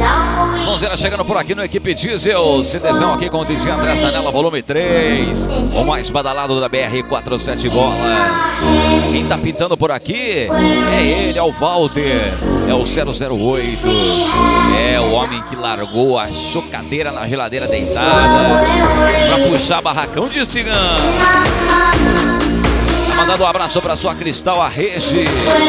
Sonzeira chegando por aqui no Equipe Diesel. CDzão aqui com o DJ André Zanella, volume 3. O mais badalado da BR-47 Bola. Quem tá pintando por aqui é ele, é o Walter. É o 008. É o homem que largou a chocadeira na geladeira deitada pra puxar barracão de cigano. Tá mandando um abraço pra sua Cristal Arrege.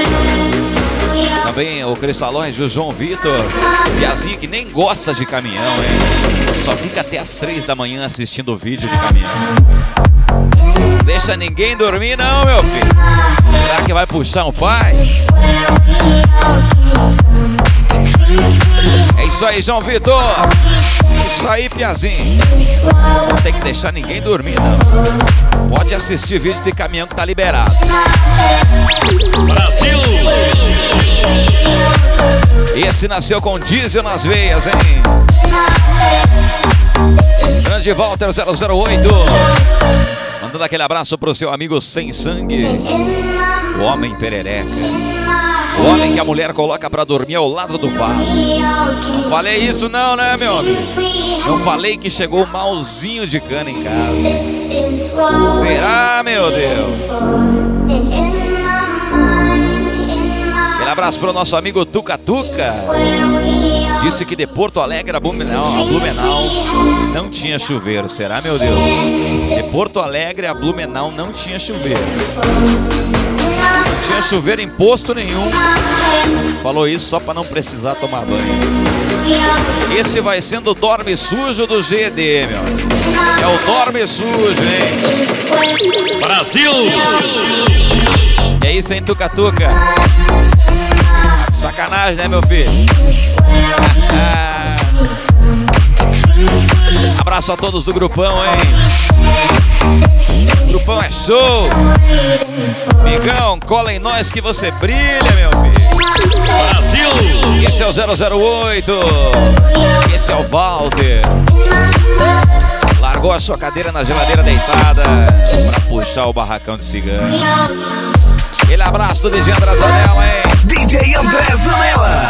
Também o Cristalões do João Vitor. Piazinho que nem gosta de caminhão, hein? Só fica até as 3 da manhã assistindo o vídeo de caminhão. Deixa ninguém dormir não, meu filho. Será que vai puxar um pai? É isso aí, João Vitor. É isso aí, Piazinho. Não tem que deixar ninguém dormir, não. Pode assistir vídeo de caminhão que tá liberado. Brasil! Esse nasceu com diesel nas veias, hein? Grande Walter 008. Mandando aquele abraço pro seu amigo Sem Sangue. O homem perereca. O homem que a mulher coloca pra dormir ao lado do vaso. Não falei isso não, né, meu amigo? Não falei que chegou malzinho de cana em casa. Será, meu Deus? Aquele abraço pro nosso amigo Tuca Tuca. Disse que de Porto Alegre a Blumenau não tinha chuveiro. Será, meu Deus? De Porto Alegre a Blumenau não tinha chuveiro. Não tinha chuveiro em posto nenhum. Falou isso só pra não precisar tomar banho. Esse vai sendo o dorme sujo do GD, meu. É o dorme sujo, hein? Brasil! É isso, hein, Tuca Tuca? Sacanagem, né, meu filho? Abraço a todos do grupão, hein? Grupão é show! Migão, cola em nós que você brilha, meu filho! Brasil! Esse é o 008. Esse é o Walter. Largou a sua cadeira na geladeira deitada pra puxar o barracão de cigano. Aquele abraço do DJ André Zanella, hein? DJ André Zanella.